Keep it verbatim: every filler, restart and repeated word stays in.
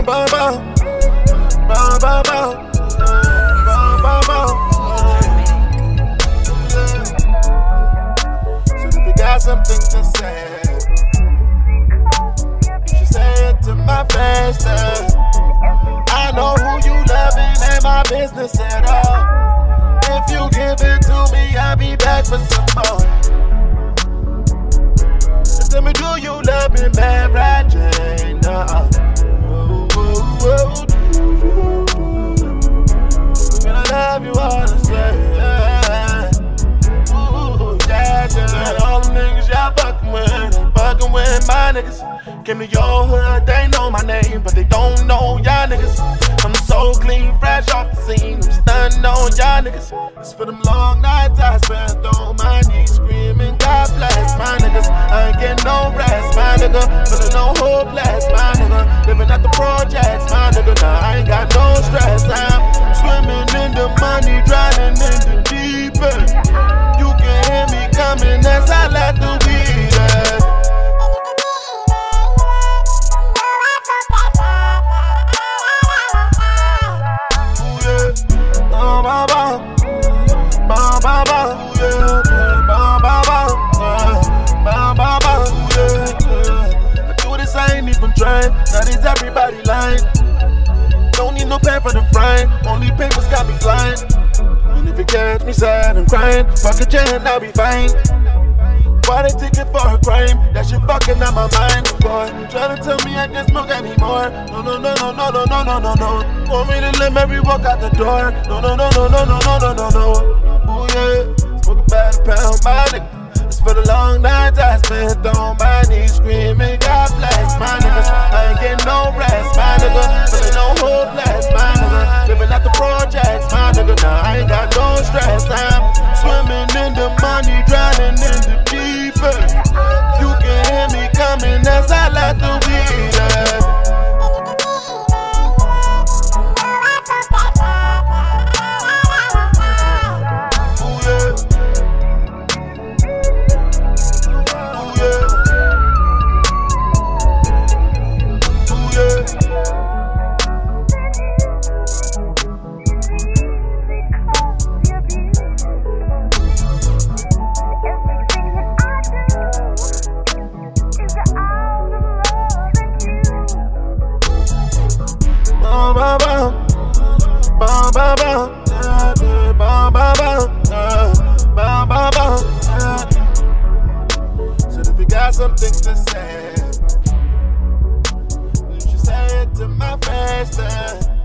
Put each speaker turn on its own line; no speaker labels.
bum, bum. Bum, bum, bum. Bum, bum, bum. So if you got something to say, you should say it to my face. uh. I know who you loving, ain't my business at all. If you give it to me, I'll be back for some more. Tell me, do you love me, Mary Jane? Uh-uh. Ooh, ooh, ooh, and I love you all the same. Yeah. Ooh, yeah, yeah. All them niggas y'all fucking with, fucking with my niggas. Came to your hood, they know my name, but they don't know y'all niggas. I'm so clean, fresh off the scene. I'm stunning on y'all niggas. It's for them long nights I spent on my knees, screaming, God bless my niggas. I ain't getting no rest, my nigga. Feeling no hopeless, my nigga. Living at the projects, my nigga. Nah, I ain't got no stress. I'm swimming in the money, drowning in the deep end. You can hear me coming as I let the weed out. Bum, bum, bum. Bum, bum, bum. Yeah. Bum, bum, bum. Uh, bum, bum, bum. Yeah. I do this, I ain't even trying. Now is everybody lying. Don't need no pen for the frying. Only papers got me flying. And if you catch me sad and crying, fuck a jam, I'll be fine. Why they take it for a crime? That shit fucking out my mind, boy. Try to tell me I can't smoke anymore. No, no, no, no, no, no, no, no, no, no. Want me to let Mary walk out the door? No, no, no, no, no, no, no, no, no, no. Ooh yeah, smoke about a pound, my nigga. It's for the long nights I spent on my knees, screaming, God bless my niggas. I ain't getting no rest, my nigga. Feeling no hopeless, my nigga. Living at the projects, my nigga. Nah, I ain't got no stress. I'm swimming in the money, drowning in the deep end. You can hear me coming as I let the weed out. Bum, bum, bum. Bum, bum, bum. Yeah, yeah. Bum, bum, bum. Uh, bum, bum, bum. Yeah. So if you got something to say, you should say it to my face. Uh.